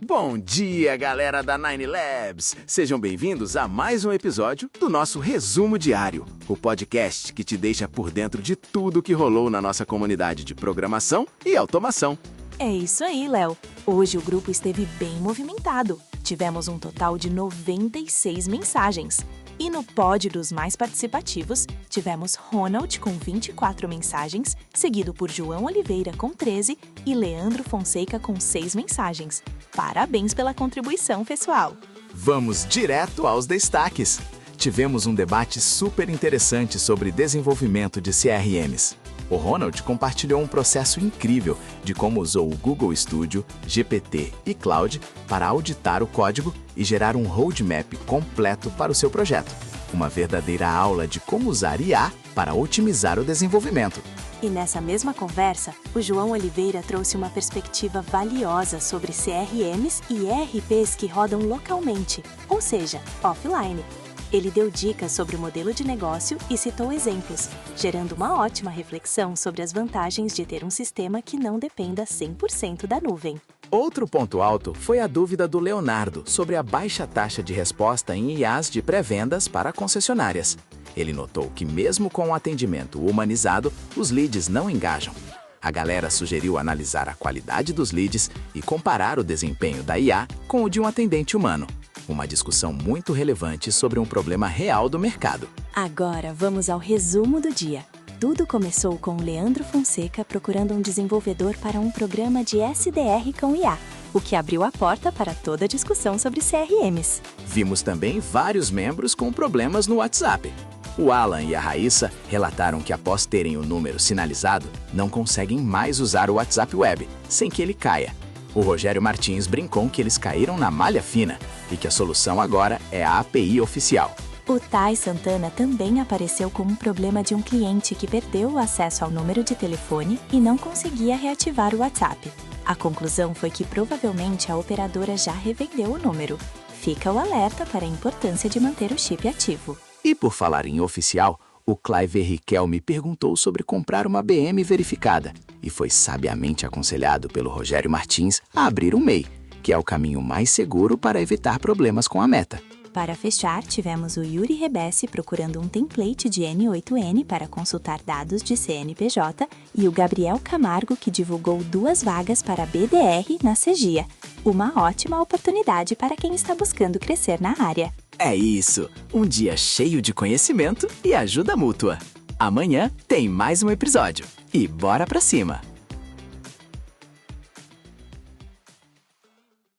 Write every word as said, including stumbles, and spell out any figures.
Bom dia, galera da Nine Labs! Sejam bem-vindos a mais um episódio do nosso Resumo Diário, o podcast que te deixa por dentro de tudo que rolou na nossa comunidade de programação e automação. É isso aí, Léo. Hoje o grupo esteve bem movimentado. Tivemos um total de noventa e seis mensagens. E no pod dos mais participativos, tivemos Ronald com vinte e quatro mensagens, seguido por João Oliveira com treze e Leandro Fonseca com seis mensagens. Parabéns pela contribuição, pessoal! Vamos direto aos destaques. Tivemos um debate super interessante sobre desenvolvimento de C R Ms. O Ronald compartilhou um processo incrível de como usou o Google Studio, G P T e Cloud para auditar o código e gerar um roadmap completo para o seu projeto. Uma verdadeira aula de como usar I A para otimizar o desenvolvimento. E nessa mesma conversa, o João Oliveira trouxe uma perspectiva valiosa sobre C R Ms e E R Ps que rodam localmente, ou seja, offline. Ele deu dicas sobre o modelo de negócio e citou exemplos, gerando uma ótima reflexão sobre as vantagens de ter um sistema que não dependa cem por cento da nuvem. Outro ponto alto foi a dúvida do Leonardo sobre a baixa taxa de resposta em I As de pré-vendas para concessionárias. Ele notou que mesmo com o atendimento humanizado, os leads não engajam. A galera sugeriu analisar a qualidade dos leads e comparar o desempenho da I A com o de um atendente humano. Uma discussão muito relevante sobre um problema real do mercado. Agora vamos ao resumo do dia. Tudo começou com Leandro Fonseca procurando um desenvolvedor para um programa de S D R com I A, o que abriu a porta para toda a discussão sobre C R Ms. Vimos também vários membros com problemas no WhatsApp. O Alan e a Raíssa relataram que após terem o número sinalizado, não conseguem mais usar o WhatsApp Web, sem que ele caia. O Rogério Martins brincou que eles caíram na malha fina e que a solução agora é a A P I oficial. O Thay Santana também apareceu com um problema de um cliente que perdeu o acesso ao número de telefone e não conseguia reativar o WhatsApp. A conclusão foi que provavelmente a operadora já revendeu o número. Fica o alerta para a importância de manter o chip ativo. E por falar em oficial, o Clive Riquelme perguntou sobre comprar uma B M verificada e foi sabiamente aconselhado pelo Rogério Martins a abrir um M E I, que é o caminho mais seguro para evitar problemas com a meta. Para fechar, tivemos o Yuri Rebesse procurando um template de N oito N para consultar dados de C N P J e o Gabriel Camargo que divulgou duas vagas para B D R na Cegia. Uma ótima oportunidade para quem está buscando crescer na área. É isso! Um dia cheio de conhecimento e ajuda mútua. Amanhã tem mais um episódio. E bora pra cima!